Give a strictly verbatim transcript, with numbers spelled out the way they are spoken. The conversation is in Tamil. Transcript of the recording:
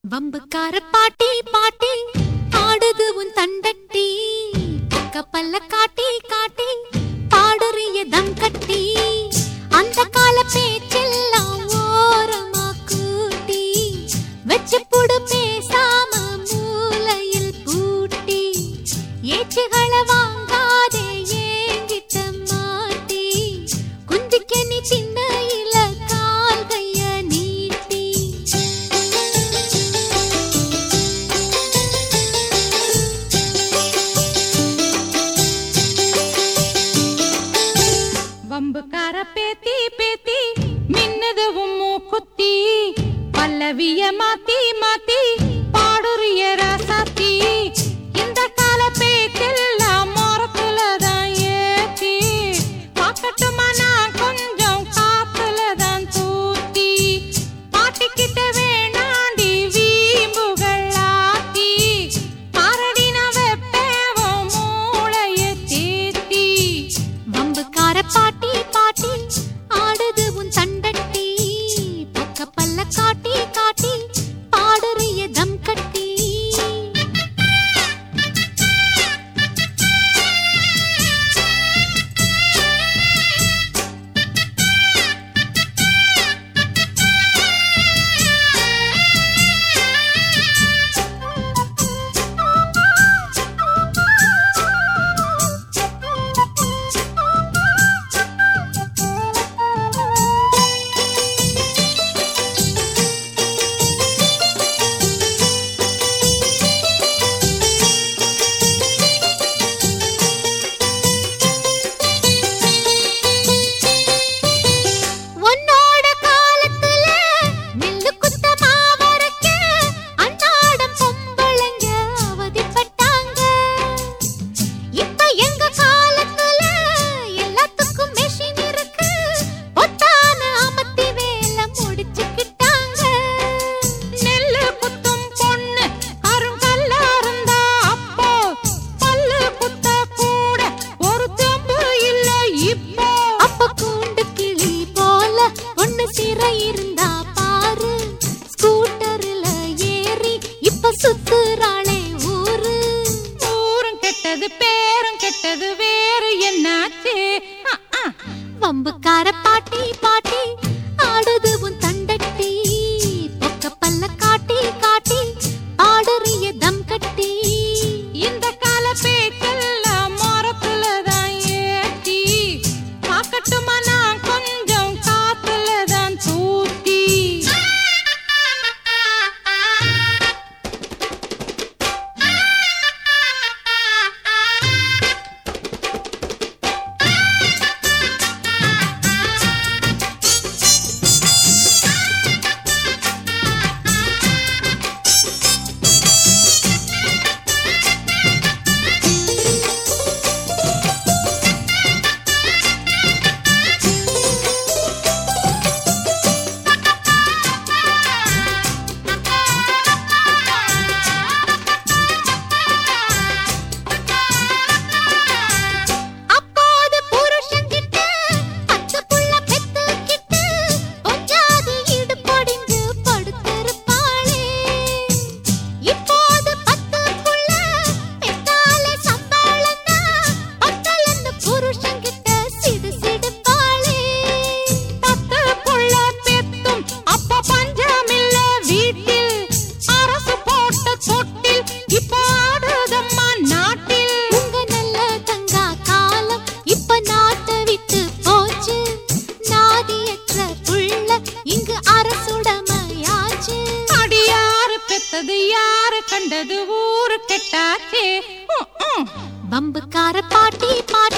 வம்புக்கார பாட்டி பாட்டி ஆடுது உன் தண்டட்டி கப்பல்ல காட்டி காட்டி பாடுறிய தம் கட்டி அந்த கால பேச்செல்லாம் ஓரமா கூட்டி வச்சு புடு பேசாம மூலையில் பூட்டி ஏச்சுகளை வாங்காதே ஏங்கிட்ட மாட்டி குந்திக்க நீ திண்ணையில கால் கைய நீட்டி வம்புக்கார பேத்தி பேத்தி மின்னது உம்மு குத்தி பல்லவிய மாத்தி மாத்தி பாடுறிய ராசாத்தி இந்த கால பேச்செல்லாம் மரத்துலதான் ஏத்தி பாக்கட்டுமா நான் கொஞ்சம் காத்துலதான் தூத்தி பாட்டிக்கிட்ட வேணாண்டி வீம்புகள் ஆத்தி பாரடின வெப்பேவும் மூளைய தேத்தி வம்புக்கார பாட்டி பாட்டி ஆடுது உன் தண்டட்டி பக்க பல்ல காட்டி காட்டி பாடுறிய தம் கட்டி சுத்துறாளே ஊரு ஊரும் கெட்டது பேரும் கெட்டது வேறு என்னாச்சு வம்புக்கார பாட்டி பாட்டி ஆடுது உன் தண்டட்டி பொக்க பல்ல காட்டி காட்டி பாடுறிய தம் கட்டி இந்த கால பேச்செல்லாம் மரத்துலதான் ஏத்தி பாக்கட்டுமா நான் கொஞ்சம் காத்துலதான் தூத்தி யாரு கண்டது ஊரு கெட்டாச்சே வம்புக்கார பாட்டி பாட்டி